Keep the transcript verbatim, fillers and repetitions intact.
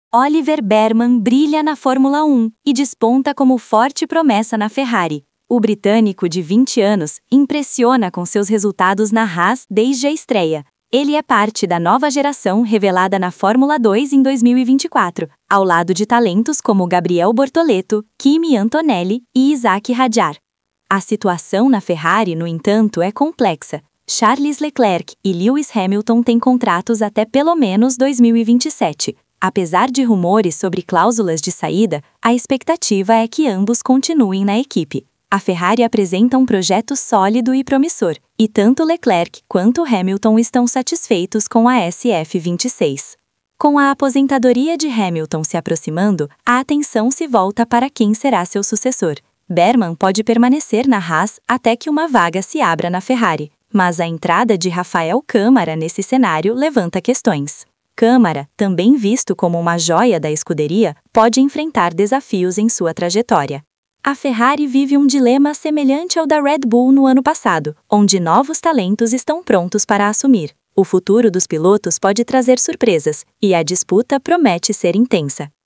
Oliver Bearman brilha na Fórmula um e desponta como forte promessa na Ferrari. O britânico de vinte anos impressiona com seus resultados na Haas desde a estreia. Ele é parte da nova geração revelada na Fórmula dois em dois mil e vinte e quatro, ao lado de talentos como Gabriel Bortoleto, Kimi Antonelli e Isaac Hadjar. A situação na Ferrari, no entanto, é complexa. Charles Leclerc e Lewis Hamilton têm contratos até pelo menos dois mil e vinte e sete. Apesar de rumores sobre cláusulas de saída, a expectativa é que ambos continuem na equipe. A Ferrari apresenta um projeto sólido e promissor, e tanto Leclerc quanto Hamilton estão satisfeitos com a S F vinte e seis. Com a aposentadoria de Hamilton se aproximando, a atenção se volta para quem será seu sucessor. Bearman pode permanecer na Haas até que uma vaga se abra na Ferrari, mas a entrada de Rafael Câmara nesse cenário levanta questões. Câmara, também visto como uma joia da escuderia, pode enfrentar desafios em sua trajetória. A Ferrari vive um dilema semelhante ao da Red Bull no ano passado, onde novos talentos estão prontos para assumir. O futuro dos pilotos pode trazer surpresas, e a disputa promete ser intensa.